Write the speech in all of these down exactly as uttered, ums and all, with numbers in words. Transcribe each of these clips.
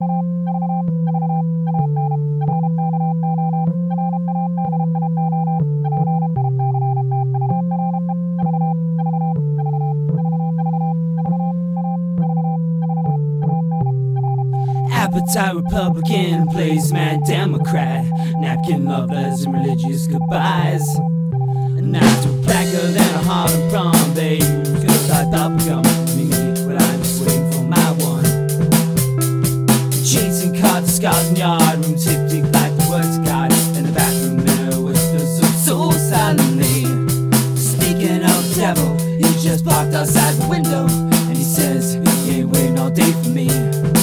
Appetite Republican plays mad Democrat, napkin lovers and religious goodbyes. And after blacker than a Harlem prom, they feel like bubblegum. Me, but I'm just waiting for my one. Chasing cards, scars in yard rooms, hip-dick like the words of God. And the bathroom mirror whispers of soul silently. Speaking of the devil, he just parked outside the window, and he says he ain't waiting all day for me.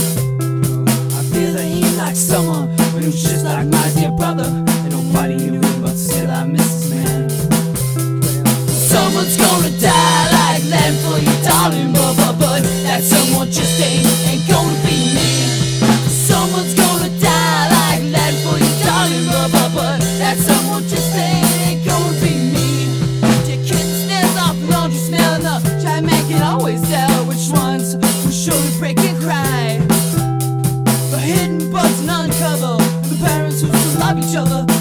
Like someone, but who's just like my dear brother, and nobody knew him, but still I miss his man. Someone's gonna die like land for you, darling, but, but, but that someone just ain't, ain't gonna be me. Someone's gonna die like land for you, darling, but, but, but that someone just ain't, ain't gonna be me. Your kitten stares off the laundry smell enough, try to make it always tell which ones will surely break and cry. Hidden bugs and undercover, and the parents who still love each other.